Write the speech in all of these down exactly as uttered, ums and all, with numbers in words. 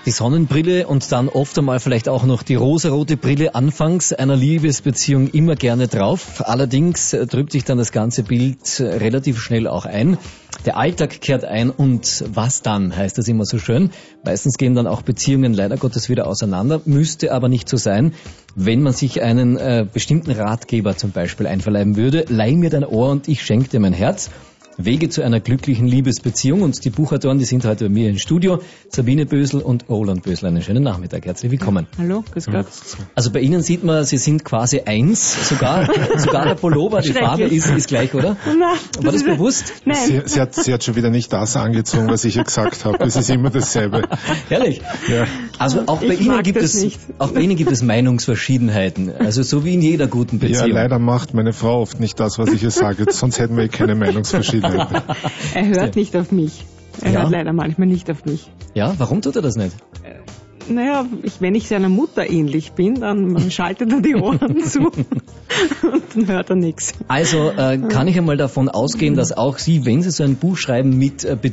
Die Sonnenbrille und dann oft einmal vielleicht auch noch die rosarote Brille anfangs einer Liebesbeziehung immer gerne drauf. Allerdings trübt sich dann das ganze Bild relativ schnell auch ein. Der Alltag kehrt ein und was dann, heißt das immer so schön. Meistens gehen dann auch Beziehungen leider Gottes wieder auseinander, müsste aber nicht so sein, wenn man sich einen äh, bestimmten Ratgeber zum Beispiel einverleiben würde. Leih mir dein Ohr und ich schenke dir mein Herz. Wege zu einer glücklichen Liebesbeziehung. Und die Buchautoren, die sind heute bei mir im Studio. Sabine Bösel und Roland Bösel. Einen schönen Nachmittag. Herzlich willkommen. Hallo, grüß Gott. Also bei Ihnen sieht man, Sie sind quasi eins. Sogar, sogar der Pullover, die Farbe ist, ist gleich, oder? Nein, War das bewusst? Nein. Sie, sie, hat, sie hat schon wieder nicht das angezogen, was ich ihr gesagt habe. Es ist immer dasselbe. Herrlich. Ja. Also auch bei Ich Ihnen mag gibt das es, nicht. auch bei Ihnen gibt es Meinungsverschiedenheiten. Also so wie in jeder guten Ja, Beziehung. leider macht meine Frau oft nicht das, was ich ihr sage. Sonst hätten wir keine Meinungsverschiedenheiten. Er hört nicht auf mich. Er Ja. hört leider manchmal nicht auf mich. Ja, warum tut er das nicht? Naja, ich, wenn ich seiner Mutter ähnlich bin, dann schaltet er die Ohren zu und dann hört er nichts. Also äh, kann ich einmal davon ausgehen, dass auch Sie, wenn Sie so ein Buch schreiben mit äh,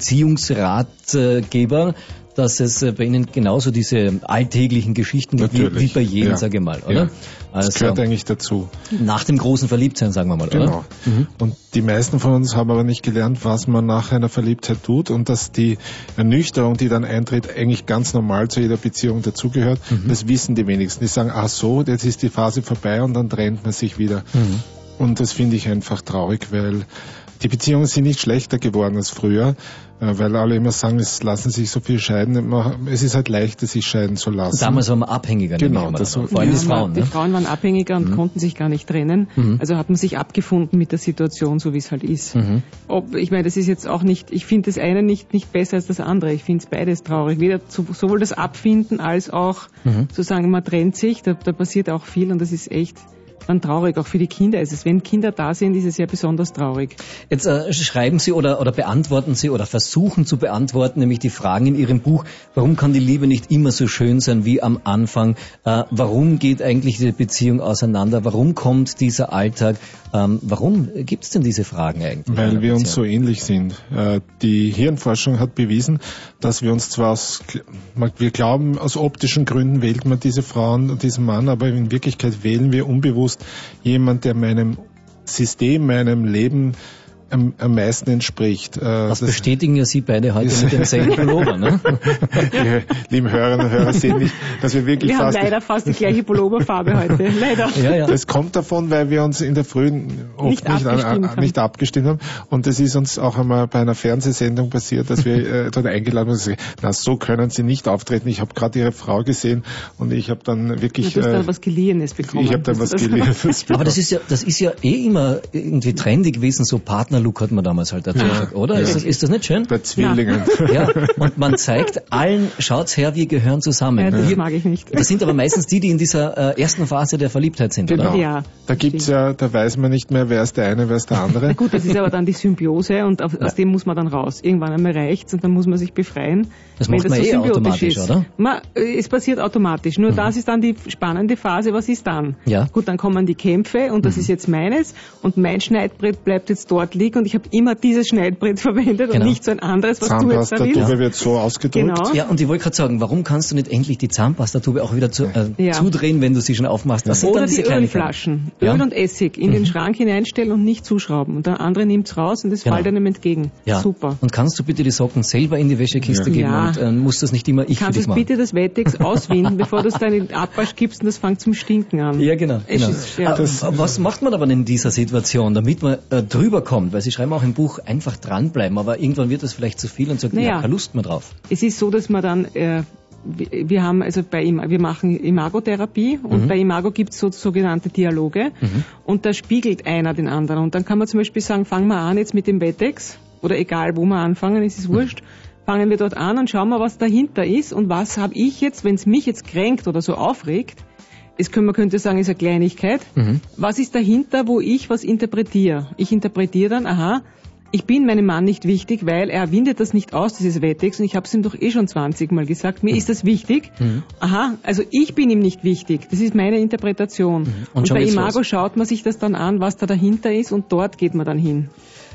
Beziehungsratgeber, dass es äh, bei Ihnen genauso diese alltäglichen Geschichten gibt, wie, Natürlich. wie bei jedem, Ja. sage ich mal, oder? Ja. Das Also gehört eigentlich dazu. nach dem großen Verliebtsein, sagen wir mal, Genau. oder? Mhm. Und die meisten von uns haben aber nicht gelernt, was man nach einer Verliebtheit tut und dass die Ernüchterung, die dann eintritt, eigentlich ganz normal zu jeder Beziehung dazugehört. Mhm. Das wissen die wenigsten. Die sagen, ach so, jetzt ist die Phase vorbei und dann trennt man sich wieder. Mhm. Und das finde ich einfach traurig, weil die Beziehungen sind nicht schlechter geworden als früher, äh, weil alle immer sagen, es lassen sich so viel scheiden. Es ist halt leichter, sich scheiden zu lassen. Damals waren wir abhängiger, Genau, nämlich immer das davon. so- vor allem Ja, die Frauen. Die Ne? Frauen waren abhängiger und Mhm. konnten sich gar nicht trennen. Mhm. Also hat man sich abgefunden mit der Situation, so wie es halt ist. Mhm. Ob, ich meine, das ist jetzt auch nicht, ich finde das eine nicht, nicht besser als das andere. Ich finde es beides traurig. Weder zu, sowohl das Abfinden als auch Mhm. zu sagen, man trennt sich, da, da passiert auch viel und das ist echt dann traurig. Auch für die Kinder ist es. Wenn Kinder da sind, ist es ja besonders traurig. Jetzt äh, schreiben Sie oder, oder beantworten Sie oder versuchen zu beantworten, nämlich die Fragen in Ihrem Buch, warum kann die Liebe nicht immer so schön sein wie am Anfang? Äh, warum geht eigentlich die Beziehung auseinander? Warum kommt dieser Alltag? Ähm, warum gibt es denn diese Fragen eigentlich? Weil wir uns so ähnlich sind. Äh, Die Hirnforschung hat bewiesen, dass wir uns zwar aus, wir glauben, aus optischen Gründen wählt man diese Frauen und diesen Mann, aber in Wirklichkeit wählen wir unbewusst jemand, der meinem System, meinem Leben am, am meisten entspricht. Äh, Das bestätigen ja Sie beide heute mit demselben Pullover, ne? Die lieben Hörerinnen und Hörer sehen nicht, dass wir wirklich Wir haben fast... leider fast die gleiche Pulloverfarbe heute. Leider. Ja, ja. Das kommt davon, weil wir uns in der Früh oft Nicht nicht, abgestimmt an, haben. nicht abgestimmt haben. Und das ist uns auch einmal bei einer Fernsehsendung passiert, dass wir äh, dort eingeladen wurden. Na, so können Sie nicht auftreten. Ich habe gerade Ihre Frau gesehen und ich habe dann wirklich... Du hast äh, dann was Geliehenes bekommen. ich habe dann was Das- Geliehenes Aber das ist ja, das ist ja eh immer irgendwie trendy gewesen, so Partnerlook hat man damals halt dazu gesagt, oder? Ja. Ist, das, ist das nicht schön? bei Zwillingen. Ja, und man zeigt allen, schaut's her, wir gehören zusammen. Ja, das Wir- mag ich nicht. Das sind aber meistens die, die in dieser äh, ersten Phase der Verliebtheit sind, Genau. oder? Ja, Da gibt's ja, da weiß man nicht mehr, wer ist der eine, wer ist der andere. Na gut, das ist aber dann die Symbiose und auf, aus dem muss man dann raus. Irgendwann einmal reicht's und dann muss man sich befreien. Das wenn macht das man so eh symbiotisch automatisch, ist. oder? Man, äh, es passiert automatisch. Nur das ist dann die spannende Phase. Was ist dann? Ja. Gut, dann kommen die Kämpfe und das ist jetzt meines und mein Schneidbrett bleibt jetzt dort liegen und ich habe immer dieses Schneidbrett verwendet Genau. und nicht so ein anderes, was du jetzt da willst. Zahnpastatube wird so ausgedrückt. Genau. Ja, und ich wollte gerade sagen, warum kannst du nicht endlich die Zahnpastatube auch wieder zu, äh, Ja. zudrehen, wenn du sie schon aufmachst? Das sind Oder dann die diese Kleinigkeiten. Ölflaschen, Ja. Öl und Essig in den Schrank hineinstellen und nicht zuschrauben. Und der andere nimmt's raus und es Genau. fällt einem entgegen. Ja. Super. Und kannst du bitte die Socken selber in die Wäschekiste Ja. geben Ja. und äh, musst das nicht immer ich für Kannst dich du machen? bitte das Wettex auswinden, bevor du es dann in den Abwasch gibst und das fängt zum Stinken an. Ja, genau. Es genau. ist- ja. Ah, was macht man aber in dieser Situation, damit man äh, drüber kommt? Weil Sie schreiben auch im Buch, einfach dranbleiben, aber irgendwann wird das vielleicht zu viel und sagt, Naja. ja, keine Lust mehr drauf. Es ist so, dass man dann, äh, wir wir haben also bei Im- wir machen Imagotherapie und Mhm. bei Imago gibt es so sogenannte Dialoge und da spiegelt einer den anderen und dann kann man zum Beispiel sagen, fangen wir an jetzt mit dem Wettex oder egal wo wir anfangen, es ist wurscht. Fangen wir dort an und schauen wir, was dahinter ist und was habe ich jetzt, wenn es mich jetzt kränkt oder so aufregt. Es können, man könnte sagen, ist eine Kleinigkeit. Mhm. Was ist dahinter, wo ich was interpretiere? Ich interpretiere dann, aha, ich bin meinem Mann nicht wichtig, weil er windet das nicht aus, dieses Wettex, und ich habe es ihm doch eh schon zwanzig Mal gesagt, mir ist das wichtig. Mhm. Aha, also ich bin ihm nicht wichtig. Das ist meine Interpretation. Und Und, schon bei geht's Imago los. schaut man sich das dann an, was da dahinter ist, und dort geht man dann hin.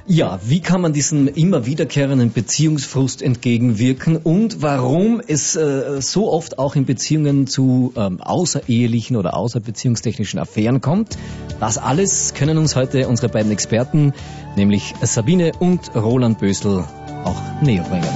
Ja, wie kann man diesen immer wiederkehrenden Beziehungsfrust entgegenwirken und warum es äh, so oft auch in Beziehungen zu ähm, außerehelichen oder außerbeziehungstechnischen Affären kommt? Das alles können uns heute unsere beiden Experten, nämlich Sabine und Roland Bösel, auch näher bringen.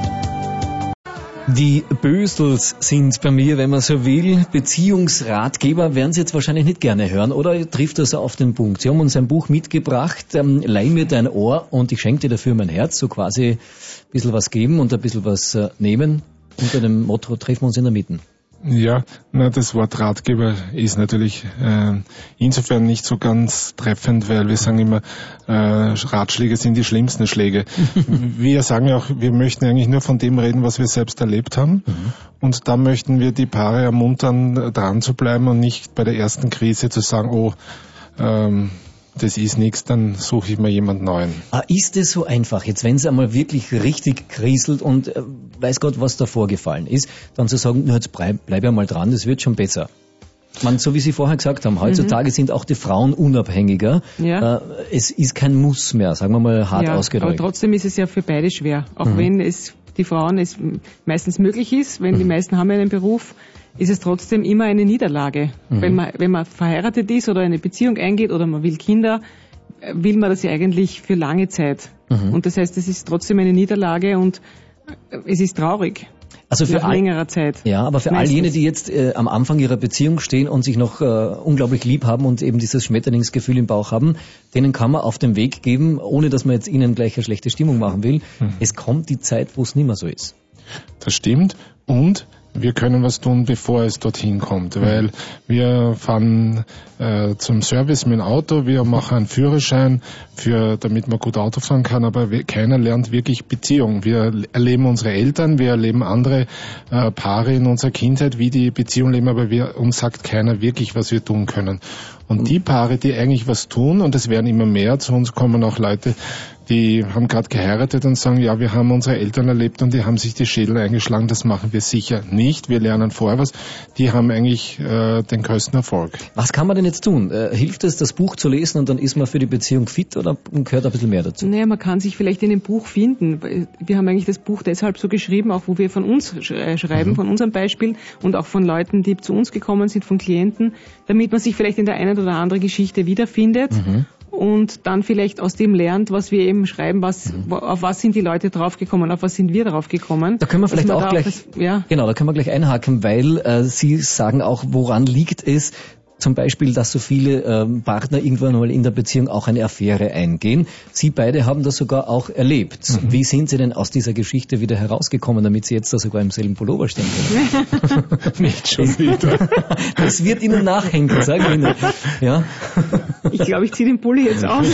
Die Bösels sind bei mir, wenn man so will, Beziehungsratgeber, werden Sie jetzt wahrscheinlich nicht gerne hören, oder trifft das auf den Punkt? Sie haben uns ein Buch mitgebracht, ähm, leih mir dein Ohr und ich schenke dir dafür mein Herz, so quasi ein bisschen was geben und ein bisschen was äh, nehmen. Unter dem Motto treffen wir uns in der Mitte. Ja, na, das Wort Ratgeber ist natürlich äh, insofern nicht so ganz treffend, weil wir sagen immer, äh, Ratschläge sind die schlimmsten Schläge. Wir sagen ja auch, wir möchten eigentlich nur von dem reden, was wir selbst erlebt haben. Mhm. Und da möchten wir die Paare ermuntern, dran zu bleiben und nicht bei der ersten Krise zu sagen, oh, ähm, das ist nichts, dann suche ich mir jemand Neuen. Ah, ist es so einfach, jetzt wenn es einmal wirklich richtig kriselt und äh, weiß Gott, was da vorgefallen ist, dann zu sagen, na, jetzt bleib, bleib ja mal dran, das wird schon besser. Man, so wie Sie vorher gesagt haben, heutzutage mhm. sind auch die Frauen unabhängiger. Ja. Äh, es ist kein Muss mehr, sagen wir mal hart ja, ausgedrückt. Aber trotzdem ist es ja für beide schwer, auch mhm. wenn es die Frauen es meistens möglich ist, wenn mhm. die meisten haben einen Beruf, ist es trotzdem immer eine Niederlage. Mhm. Wenn man, wenn man verheiratet ist oder eine Beziehung eingeht oder man will Kinder, will man das ja eigentlich für lange Zeit. Mhm. Und das heißt, es ist trotzdem eine Niederlage und es ist traurig. Also für nach all, längerer Zeit. Ja, aber für meistens. all jene, die jetzt äh, am Anfang ihrer Beziehung stehen und sich noch äh, unglaublich lieb haben und eben dieses Schmetterlingsgefühl im Bauch haben, denen kann man auf den Weg geben, ohne dass man jetzt ihnen gleich eine schlechte Stimmung machen will. Mhm. Es kommt die Zeit, wo es nicht mehr so ist. Das stimmt. Und wir können was tun, bevor es dorthin kommt, mhm. weil wir fahren äh, zum Service mit dem Auto, wir machen einen Führerschein, für, damit man gut Auto fahren kann, aber wir, keiner lernt wirklich Beziehung. Wir erleben unsere Eltern, wir erleben andere äh, Paare in unserer Kindheit, wie die Beziehung leben, aber wir, uns sagt keiner wirklich, was wir tun können. Und mhm. die Paare, die eigentlich was tun, und es werden immer mehr, zu uns kommen auch Leute, die haben gerade geheiratet und sagen, ja, wir haben unsere Eltern erlebt und die haben sich die Schädel eingeschlagen, das machen wir sicher nicht. Wir lernen vorher was. Die haben eigentlich äh, den größten Erfolg. Was kann man denn jetzt tun? Äh, hilft es, das Buch zu lesen und dann ist man für die Beziehung fit oder gehört ein bisschen mehr dazu? Naja, man kann sich vielleicht in dem Buch finden. Wir haben eigentlich das Buch deshalb so geschrieben, auch wo wir von uns schreiben, mhm. von unserem Beispiel und auch von Leuten, die zu uns gekommen sind, von Klienten, damit man sich vielleicht in der einen oder anderen Geschichte wiederfindet. Mhm. Und dann vielleicht aus dem lernt, was wir eben schreiben, was, mhm. auf was sind die Leute draufgekommen, auf was sind wir draufgekommen. Da können wir vielleicht auch gleich, das, ja. genau, da können wir gleich einhaken, weil äh, Sie sagen auch, woran liegt es, zum Beispiel, dass so viele ähm, Partner irgendwann mal in der Beziehung auch eine Affäre eingehen. Sie beide haben das sogar auch erlebt. Mhm. Wie sind Sie denn aus dieser Geschichte wieder herausgekommen, damit Sie jetzt da sogar im selben Pullover stehen können? Nicht schon wieder. Das wird Ihnen nachhängen, sage ich Ihnen. Ja. Ich glaube, ich ziehe den Pulli jetzt aus.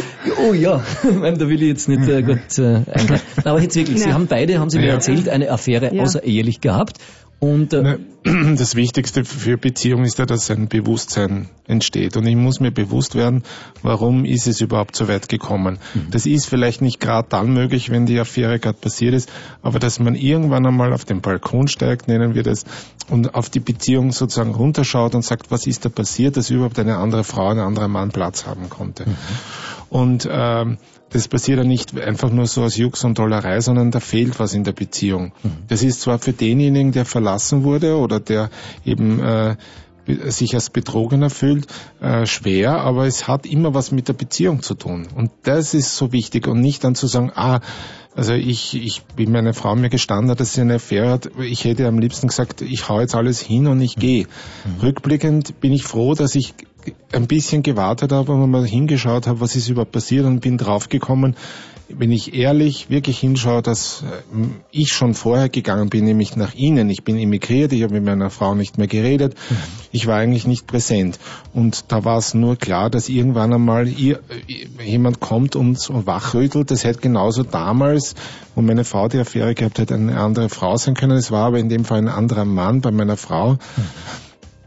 Oh ja, da will ich jetzt nicht äh, gut äh, eingreifen. Aber jetzt wirklich, ja. Sie haben beide, haben Sie mir ja. erzählt, eine Affäre ja. außerehelich gehabt. Und, äh, das Wichtigste für Beziehung ist ja, dass ein Bewusstsein entsteht. Und ich muss mir bewusst werden, warum ist es überhaupt so weit gekommen. Mhm. Das ist vielleicht nicht gerade dann möglich, wenn die Affäre gerade passiert ist, aber dass man irgendwann einmal auf den Balkon steigt, nennen wir das, und auf die Beziehung sozusagen runterschaut und sagt, was ist da passiert, dass überhaupt eine andere Frau, ein anderer Mann Platz haben konnte. Mhm. Und ähm, das passiert ja nicht einfach nur so aus Jux und Dollerei, sondern da fehlt was in der Beziehung. Mhm. Das ist zwar für denjenigen, der verlassen wurde oder der eben äh, sich als Betrogener fühlt, äh, schwer, aber es hat immer was mit der Beziehung zu tun. Und das ist so wichtig und nicht dann zu sagen, ah, also ich, ich bin meine Frau mir gestanden, dass sie eine Affäre hat. Ich hätte am liebsten gesagt, ich hau jetzt alles hin und ich gehe. Mhm. Rückblickend bin ich froh, dass ich ein bisschen gewartet habe und mal hingeschaut habe, was ist überhaupt passiert und bin draufgekommen, wenn ich ehrlich wirklich hinschaue, dass ich schon vorher gegangen bin, nämlich nach Ihnen. Ich bin emigriert, ich habe mit meiner Frau nicht mehr geredet, mhm. ich war eigentlich nicht präsent. Und da war es nur klar, dass irgendwann einmal ihr, jemand kommt und wachrüttelt. Das hätte genauso damals, wo meine Frau die Affäre gehabt hat, eine andere Frau sein können. Es war aber in dem Fall ein anderer Mann bei meiner Frau. Mhm.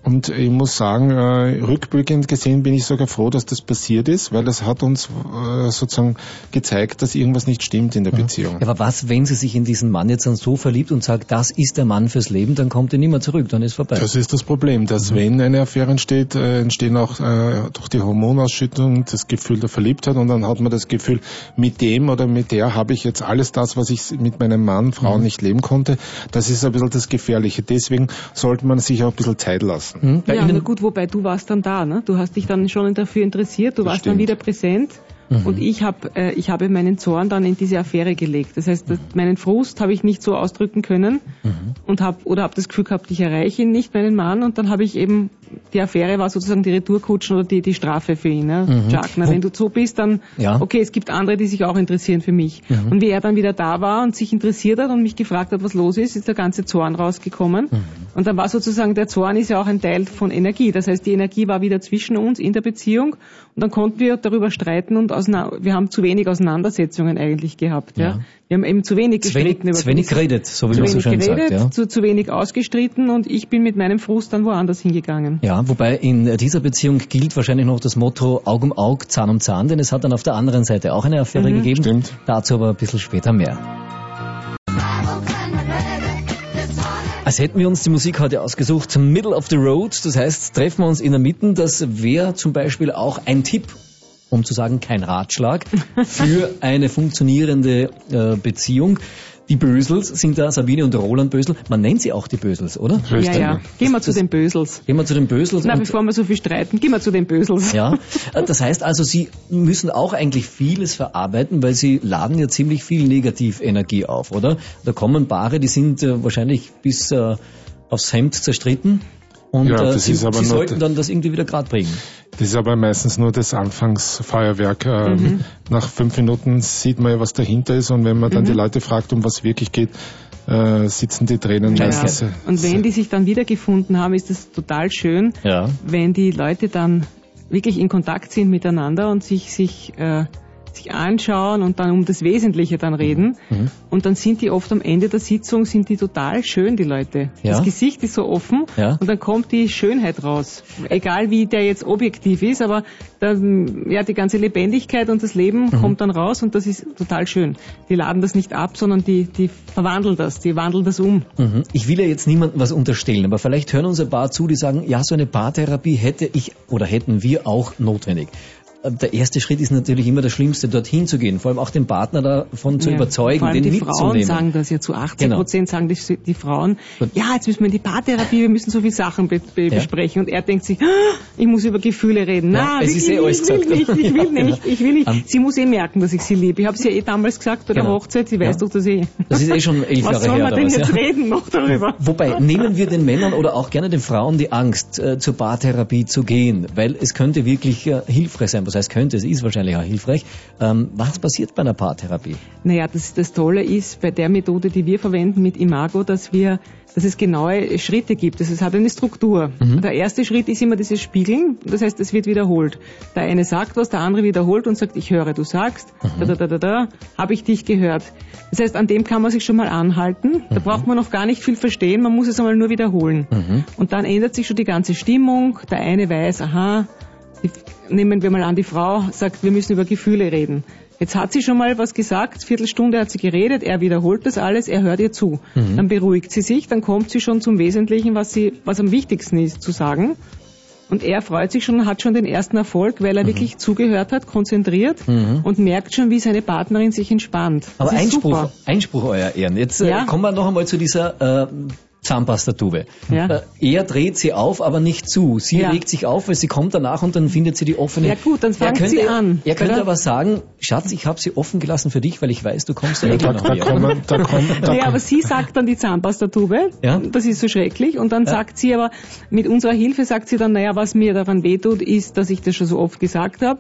Und ich muss sagen, äh, rückblickend gesehen bin ich sogar froh, dass das passiert ist, weil das hat uns äh, sozusagen gezeigt, dass irgendwas nicht stimmt in der ja. Beziehung. Ja, aber was, wenn sie sich in diesen Mann jetzt dann so verliebt und sagt, das ist der Mann fürs Leben, dann kommt er nicht mehr zurück, dann ist vorbei. Das ist das Problem, dass mhm. wenn eine Affäre entsteht, äh, entstehen auch äh, durch die Hormonausschüttung das Gefühl der Verliebtheit und dann hat man das Gefühl, mit dem oder mit der habe ich jetzt alles das, was ich mit meinem Mann, Frau mhm. nicht leben konnte. Das ist ein bisschen das Gefährliche. Deswegen sollte man sich auch ein bisschen Zeit lassen. Mhm. Ja, na gut, wobei du warst dann da, ne? Du hast dich dann schon dafür interessiert, du das warst stimmt. dann wieder präsent. Mhm. Und ich habe äh, ich habe meinen Zorn dann in diese Affäre gelegt. Das heißt, das, meinen Frust habe ich nicht so ausdrücken können mhm. und habe oder habe das Gefühl gehabt, ich erreiche ihn nicht, meinen Mann. Und dann habe ich eben, die Affäre war sozusagen die Retourkutschen oder die die Strafe für ihn. Ne? Mhm. Chuck, na, wenn du so bist, dann ja. okay, es gibt andere, die sich auch interessieren für mich. Mhm. Und wie er dann wieder da war und sich interessiert hat und mich gefragt hat, was los ist, ist der ganze Zorn rausgekommen. Mhm. Und dann war sozusagen, der Zorn ist ja auch ein Teil von Energie. Das heißt, die Energie war wieder zwischen uns in der Beziehung und dann konnten wir darüber streiten und wir haben zu wenig Auseinandersetzungen eigentlich gehabt. Ja. Ja. Wir haben eben zu wenig gestritten. Zu wenig geredet, so wie man so schön sagt. Ja. Zu, zu wenig ausgestritten und ich bin mit meinem Frust dann woanders hingegangen. Ja, wobei in dieser Beziehung gilt wahrscheinlich noch das Motto Aug um Aug, Zahn um Zahn, denn es hat dann auf der anderen Seite auch eine Affäre mhm. gegeben. Stimmt. Dazu aber ein bisschen später mehr. Als hätten wir uns die Musik heute ausgesucht, Middle of the Road, das heißt, treffen wir uns in der Mitte, das wäre zum Beispiel auch ein Tipp, um zu sagen, kein Ratschlag, für eine funktionierende äh, Beziehung. Die Bösels sind da, Sabine und Roland Bösel. Man nennt sie auch die Bösels, oder? Ja, ja. Gehen wir zu den Bösels. Gehen wir zu den Bösels. Na, bevor wir so viel streiten, gehen wir zu den Bösels. Ja, das heißt also, Sie müssen auch eigentlich vieles verarbeiten, weil Sie laden ja ziemlich viel Negativenergie auf, oder? Da kommen Paare, die sind äh, wahrscheinlich bis äh, aufs Hemd zerstritten. Und ja, äh, Sie, Sie sollten dann das irgendwie wieder gerade bringen. Das ist aber meistens nur das Anfangsfeuerwerk. Ähm, mhm. Nach fünf Minuten sieht man ja, was dahinter ist. Und wenn man dann mhm. die Leute fragt, um was wirklich geht, äh, sitzen die Tränen ja, meistens. Ja. Und wenn die sich dann wiedergefunden haben, ist es total schön, ja. wenn die Leute dann wirklich in Kontakt sind miteinander und sich sich äh, sich anschauen und dann um das Wesentliche dann reden. Mhm. Und dann sind die oft am Ende der Sitzung, sind die total schön, die Leute. Ja. Das Gesicht ist so offen ja. und dann kommt die Schönheit raus. Egal wie der jetzt objektiv ist, aber dann, ja, die ganze Lebendigkeit und das Leben mhm. kommt dann raus und das ist total schön. Die laden das nicht ab, sondern die, die verwandeln das, die wandeln das um. Mhm. Ich will ja jetzt niemandem was unterstellen, aber vielleicht hören uns ein paar zu, die sagen, ja, so eine Paartherapie hätte ich oder hätten wir auch notwendig. Der erste Schritt ist natürlich immer der schlimmste, dorthin zu gehen, vor allem auch den Partner davon zu ja, überzeugen, vor allem den die mitzunehmen. Frauen sagen das ja, zu achtzig Prozent genau. sagen die, die Frauen, ja, jetzt müssen wir in die Paartherapie, wir müssen so viele Sachen be- be- ja. besprechen. Und er denkt sich, ich muss über Gefühle reden. Ja, Nein, es ich, ist eh alles ich will gesagt. nicht, ich will nicht, ich will nicht. Um, sie muss eh merken, dass ich sie liebe. Ich habe sie ja eh damals gesagt bei der genau. Hochzeit, sie weiß ja. doch das eh. Das ist eh schon elf Jahre her. Was soll man denn was, jetzt ja? reden noch darüber? Wobei, nehmen wir den Männern oder auch gerne den Frauen die Angst, äh, zur Paartherapie zu gehen, weil es könnte wirklich äh, hilfreich sein. Was heißt könnte? Es ist wahrscheinlich auch hilfreich. Ähm, was passiert bei einer Paartherapie? Naja, das, das Tolle ist bei der Methode, die wir verwenden mit Imago, dass wir, dass es genaue Schritte gibt. Das, es hat eine Struktur. Mhm. Der erste Schritt ist immer dieses Spiegeln. Das heißt, es wird wiederholt. Der eine sagt was, der andere wiederholt und sagt, ich höre, du sagst, mhm. da, da, da, da, da, habe ich dich gehört. Das heißt, an dem kann man sich schon mal anhalten. Da mhm. braucht man noch gar nicht viel verstehen. Man muss es einmal nur wiederholen. Mhm. Und dann ändert sich schon die ganze Stimmung. Der eine weiß, aha, die, nehmen wir mal an, die Frau sagt, wir müssen über Gefühle reden. Jetzt hat sie schon mal was gesagt, Viertelstunde hat sie geredet, er wiederholt das alles, er hört ihr zu. Mhm. Dann beruhigt sie sich, dann kommt sie schon zum Wesentlichen, was sie, was am wichtigsten ist zu sagen. Und er freut sich schon, hat schon den ersten Erfolg, weil er mhm. wirklich zugehört hat, konzentriert mhm. und merkt schon, wie seine Partnerin sich entspannt. Aber Einspruch, Einspruch, euer Ehren. Jetzt ja? äh, kommen wir noch einmal zu dieser äh, Zahnpastatube. Ja. Äh, er dreht sie auf, aber nicht zu. Sie ja. regt sich auf, weil sie kommt danach und dann findet sie die offene. Ja gut, dann fängt könnte, sie an. Er könnte aber sagen, Schatz, ich habe sie offen gelassen für dich, weil ich weiß, du kommst ja, ja da, noch da kommen, da kommen, da nee, aber sie sagt dann die Zahnpastatube, ja? Das ist so schrecklich. Und dann ja. sagt sie aber, mit unserer Hilfe sagt sie dann, naja, was mir daran wehtut, ist, dass ich das schon so oft gesagt habe.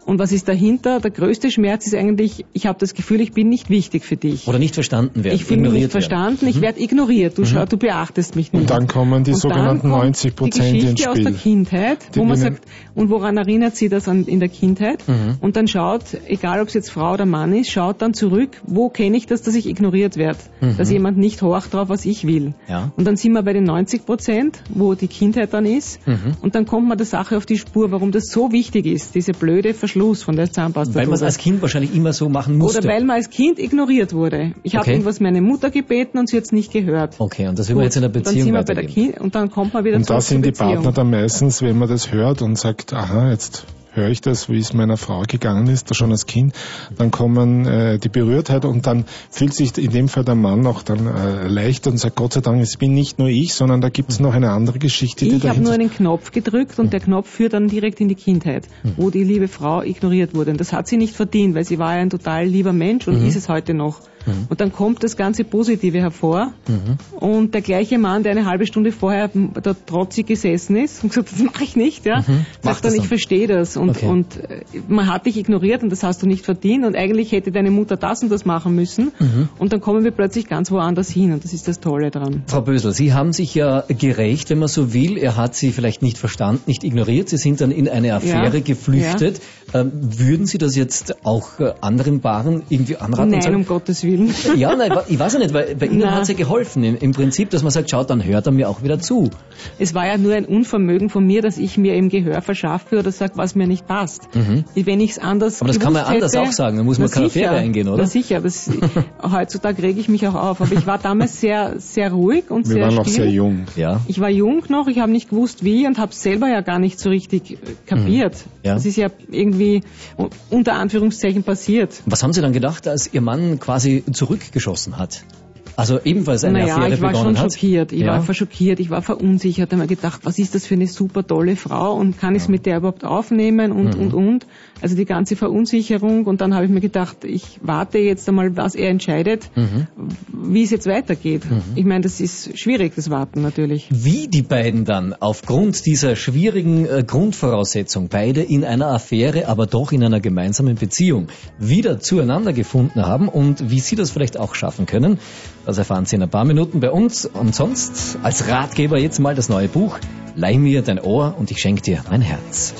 Und was ist dahinter? Der größte Schmerz ist eigentlich, ich habe das Gefühl, ich bin nicht wichtig für dich. Oder nicht verstanden werden. Ich fühle mich nicht verstanden, ich mhm. werde ignoriert, du, mhm. schau, du beachtest mich nicht. Und dann kommen die und sogenannten neunzig Prozent ins Spiel. Die Geschichte aus der Kindheit, die wo man sagt, und woran erinnert sie das an, in der Kindheit? Mhm. Und dann schaut, egal ob es jetzt Frau oder Mann ist, schaut dann zurück, wo kenne ich das, dass ich ignoriert werde, mhm. dass jemand nicht horcht drauf, was ich will. Ja. Und dann sind wir bei den neunzig Prozent, wo die Kindheit dann ist, mhm. und dann kommt man der Sache auf die Spur, warum das so wichtig ist, diese blöde Verschluss von der Zahnpasta. Weil man es als Kind wahrscheinlich immer so machen musste. Oder weil man als Kind ignoriert wurde. Ich okay. habe irgendwas meine Mutter gebeten und sie hat es nicht gehört. Okay, und das will man jetzt in der Beziehung dann sind wir bei der kind- Und dann kommt man wieder und zurück zur Beziehung. Und da sind die Partner dann meistens, wenn man das hört und sagt, aha, jetzt höre ich das, wie es meiner Frau gegangen ist, da schon als Kind, dann kommen äh, die Berührtheit und dann fühlt sich in dem Fall der Mann auch dann äh, leichter und sagt, Gott sei Dank, es bin nicht nur ich, sondern da gibt es noch eine andere Geschichte. Ich habe nur einen Knopf gedrückt und der Knopf führt dann direkt in die Kindheit, wo die liebe Frau ignoriert wurde. Und das hat sie nicht verdient, weil sie war ja ein total lieber Mensch und mhm. ist es heute noch. Mhm. Und dann kommt das ganze Positive hervor mhm. und der gleiche Mann, der eine halbe Stunde vorher da trotzig gesessen ist und gesagt, das mache ich nicht, ja, mhm. sagt dann, ich verstehe das und, okay. und man hat dich ignoriert und das hast du nicht verdient und eigentlich hätte deine Mutter das und das machen müssen mhm. und dann kommen wir plötzlich ganz woanders hin und das ist das Tolle dran. Frau Bösel, Sie haben sich ja gerächt, wenn man so will, er hat Sie vielleicht nicht verstanden, nicht ignoriert, Sie sind dann in eine Affäre ja. geflüchtet. Ja. Ähm, würden Sie das jetzt auch äh, anderen Paaren irgendwie anraten? Nein, sagen, um Gottes Willen. Ja, nein, ich weiß ja nicht, weil bei Ihnen hat es ja geholfen, im, im Prinzip, dass man sagt, schaut, dann hört er mir auch wieder zu. Es war ja nur ein Unvermögen von mir, dass ich mir eben Gehör verschaffe oder sage, was mir nicht passt. Mhm. Wenn ich es anders Aber das kann man anders hätte, auch sagen, da muss man keine Affäre eingehen, oder? Na sicher, das, heutzutage rege ich mich auch auf, aber ich war damals sehr sehr ruhig und Wir sehr waren still. noch sehr jung. Ja. Ich war jung noch, ich habe nicht gewusst wie und habe es selber ja gar nicht so richtig kapiert. Mhm. Ja. Das ist ja irgendwie unter Anführungszeichen passiert. Was haben Sie dann gedacht, als Ihr Mann quasi zurückgeschossen hat? Also ebenfalls eine naja, Affäre begonnen hat? ich war schon hat. schockiert. Ich ja. war einfach schockiert, ich war verunsichert. Ich habe mir gedacht, was ist das für eine super tolle Frau und kann ich es ja. mit der überhaupt aufnehmen und, mhm. und, und. Also die ganze Verunsicherung und dann habe ich mir gedacht, ich warte jetzt einmal, was er entscheidet, mhm. wie es jetzt weitergeht. Mhm. Ich meine, das ist schwierig, das Warten natürlich. Wie die beiden dann aufgrund dieser schwierigen äh, Grundvoraussetzung, beide in einer Affäre, aber doch in einer gemeinsamen Beziehung, wieder zueinander gefunden haben und wie Sie das vielleicht auch schaffen können, das erfahren Sie in ein paar Minuten bei uns. Und sonst als Ratgeber jetzt mal das neue Buch Leih mir dein Ohr und ich schenke dir mein Herz.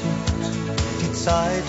Die Zeit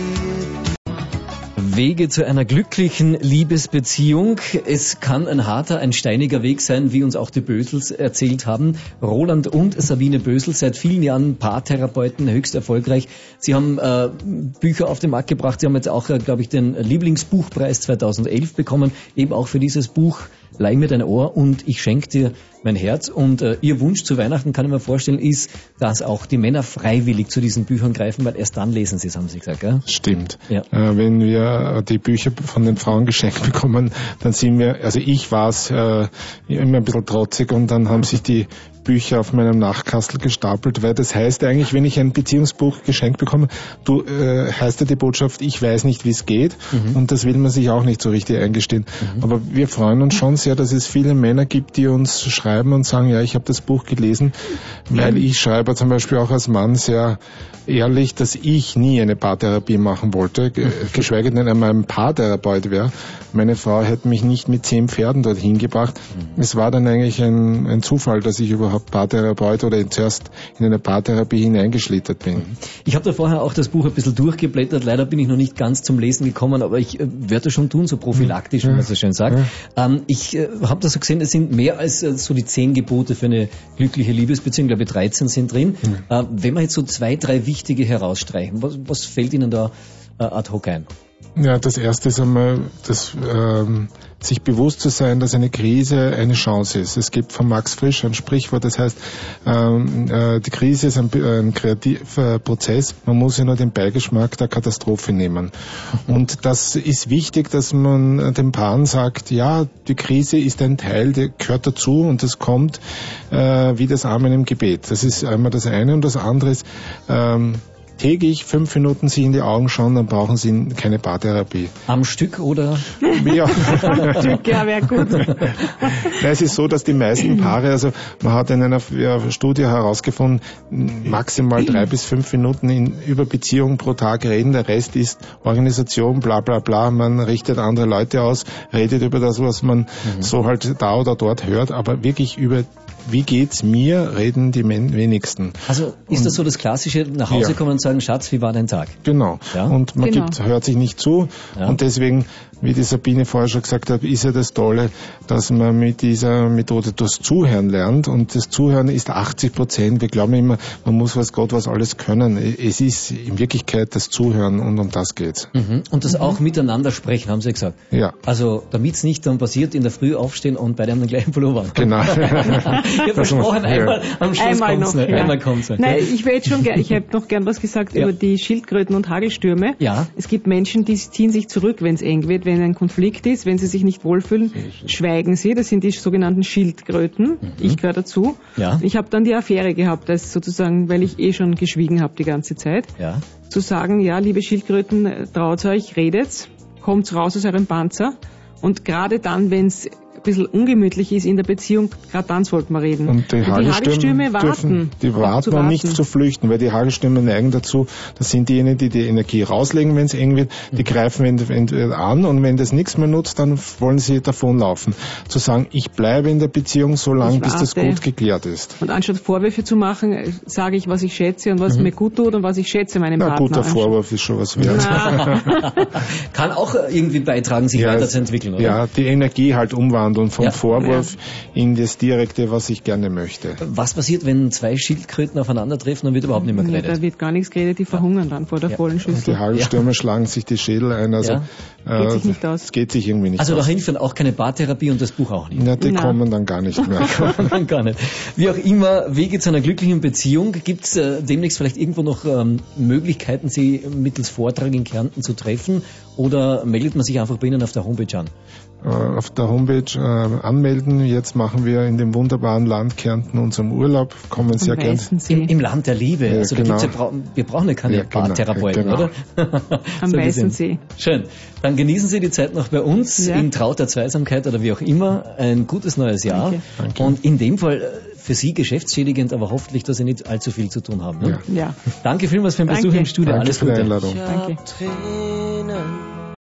verliert. Wege zu einer glücklichen Liebesbeziehung. Es kann ein harter, ein steiniger Weg sein, wie uns auch die Bösels erzählt haben. Roland und Sabine Bösel, seit vielen Jahren Paartherapeuten, höchst erfolgreich. Sie haben äh, Bücher auf den Markt gebracht. Sie haben jetzt auch, äh, glaube ich, den Lieblingsbuchpreis zweitausendelf bekommen, eben auch für dieses Buch Leih mir dein Ohr und ich schenke dir mein Herz. Und äh, Ihr Wunsch zu Weihnachten, kann ich mir vorstellen, ist, dass auch die Männer freiwillig zu diesen Büchern greifen, weil erst dann lesen sie es, haben Sie gesagt, gell? Stimmt. Ja. Äh, wenn wir die Bücher von den Frauen geschenkt bekommen, dann sind wir, also ich war es äh, immer ein bisschen trotzig und dann haben sich die Bücher auf meinem Nachtkastel gestapelt, weil das heißt eigentlich, wenn ich ein Beziehungsbuch geschenkt bekomme, du äh, heißt ja die Botschaft, ich weiß nicht, wie es geht, mhm. und das will man sich auch nicht so richtig eingestehen. Mhm. Aber wir freuen uns schon sehr, dass es viele Männer gibt, die uns schreiben und sagen, ja, ich habe das Buch gelesen, weil mhm. ich schreibe zum Beispiel auch als Mann sehr ehrlich, dass ich nie eine Paartherapie machen wollte, ge- geschweige denn einmal ein Paartherapeut wäre. Meine Frau hätte mich nicht mit zehn Pferden dorthin gebracht. Mhm. Es war dann eigentlich ein, ein Zufall, dass ich überhaupt Paartherapeut oder zuerst in eine Paartherapie hineingeschlittert bin. Ich habe da vorher auch das Buch ein bisschen durchgeblättert. Leider bin ich noch nicht ganz zum Lesen gekommen, aber ich äh, werde das schon tun, so prophylaktisch, ja. wie man so schön sagt. Ja. Ähm, ich äh, habe da so gesehen, es sind mehr als äh, so die zehn Gebote für eine glückliche Liebesbeziehung. Ich glaube, dreizehn sind drin. Ja. Äh, wenn wir jetzt so zwei, drei wichtige herausstreichen, was, was fällt Ihnen da äh, ad hoc ein? Ja, das erste ist einmal, das, ähm, sich bewusst zu sein, dass eine Krise eine Chance ist. Es gibt von Max Frisch ein Sprichwort, das heißt, ähm, äh, die Krise ist ein, ein kreativer Prozess, man muss ja nur den Beigeschmack der Katastrophe nehmen. Und das ist wichtig, dass man den Paaren sagt, ja, die Krise ist ein Teil, der gehört dazu und das kommt äh, wie das Amen im Gebet. Das ist einmal das eine und das andere ist, ähm, täglich fünf Minuten sich in die Augen schauen, dann brauchen Sie keine Paartherapie. Am Stück oder? Ja. Am Stück, ja, wäre gut. Es ist so, dass die meisten Paare, also man hat in einer ja, Studie herausgefunden, maximal drei bis fünf Minuten in, über Beziehungen pro Tag reden. Der Rest ist Organisation, bla bla bla. Man richtet andere Leute aus, redet über das, was man mhm. so halt da oder dort hört, aber wirklich über wie geht's mir, reden die wenigsten. Also ist und, das so das Klassische, nach Hause ja. kommen und sagen, Schatz, wie war dein Tag? Genau. Ja? Und man genau. gibt, hört sich nicht zu. Ja. Und deswegen, wie die Sabine vorher schon gesagt hat, ist ja das Tolle, dass man mit dieser Methode das Zuhören lernt. Und das Zuhören ist achtzig Prozent. Wir glauben immer, man muss weiß Gott was alles können. Es ist in Wirklichkeit das Zuhören und um das geht's. Mhm. Und das mhm. auch miteinander sprechen, haben Sie gesagt. Ja. Also damit's nicht dann passiert, in der Früh aufstehen und beide haben den gleichen Pullover. Genau. Ich habe versprochen, einmal am Schluss einmal kommt's noch, nicht. Ja. Einmal kommt's nicht. Nein, ich wäre jetzt schon gern, ich hätte noch gern was gesagt ja. über die Schildkröten und Hagelstürme. Ja. Es gibt Menschen, die ziehen sich zurück, wenn es eng wird, wenn ein Konflikt ist, wenn sie sich nicht wohlfühlen, schweigen sie. Das sind die sogenannten Schildkröten. Mhm. Ich gehöre dazu. Ja. Ich habe dann die Affäre gehabt, das sozusagen, weil ich eh schon geschwiegen habe die ganze Zeit. Ja. Zu sagen, ja, liebe Schildkröten, traut euch, redet's, kommt raus aus eurem Panzer. Und gerade dann, wenn es ein bisschen ungemütlich ist in der Beziehung, gerade dann sollten wir reden. Und die, und die Hagelstürme warten. Dürfen, die warten und nicht zu flüchten, weil die Hagelstürme neigen dazu, das sind diejenigen, die die Energie rauslegen, wenn es eng wird, die mhm. greifen entweder an und wenn das nichts mehr nutzt, dann wollen sie davonlaufen. Zu sagen, ich bleibe in der Beziehung so lange, bis das gut geklärt ist. Und anstatt Vorwürfe zu machen, sage ich, was ich schätze und was mhm. mir gut tut und was ich schätze meinem Na, Partner. Ein guter Vorwurf ist schon was wert. Kann auch irgendwie beitragen, sich ja, weiterzuentwickeln, oder? Ja, die Energie halt umwandeln vom ja. Vorwurf ja. in das Direkte, was ich gerne möchte. Was passiert, wenn zwei Schildkröten aufeinandertreffen und wird überhaupt nicht mehr geredet? Ja, da wird gar nichts geredet, die verhungern dann vor der ja. vollen Schüssel. Und die Hagelstürme ja. schlagen sich die Schädel ein, also ja. äh, geht sich nicht aus. Es geht sich irgendwie nicht also aus. Also da hilft dann auch keine Paartherapie und das Buch auch nicht? Na, die Na. kommen dann gar nicht mehr. kommen dann gar nicht. Wie auch immer, Wege zu einer glücklichen Beziehung. Gibt es äh, demnächst vielleicht irgendwo noch ähm, Möglichkeiten, Sie mittels Vortrag in Kärnten zu treffen oder meldet man sich einfach bei Ihnen auf der Homepage an? Auf der Homepage äh, anmelden. Jetzt machen wir in dem wunderbaren Land Kärnten unseren Urlaub. Kommen Am sehr gerne. Im, Im Land der Liebe. Ja, also da genau. gibt's ja, wir brauchen ja keine ja, Paartherapeuten, genau, oder? Am so Weißensee. Schön. Dann genießen Sie die Zeit noch bei uns ja. in Traut der Zweisamkeit oder wie auch immer. Ein gutes neues Jahr. Danke. Danke. Und in dem Fall für Sie geschäftsschädigend, aber hoffentlich, dass Sie nicht allzu viel zu tun haben. Ne? Ja. Danke vielmals für den Besuch im Studio. Danke Alles für Gute. die Einladung. Danke.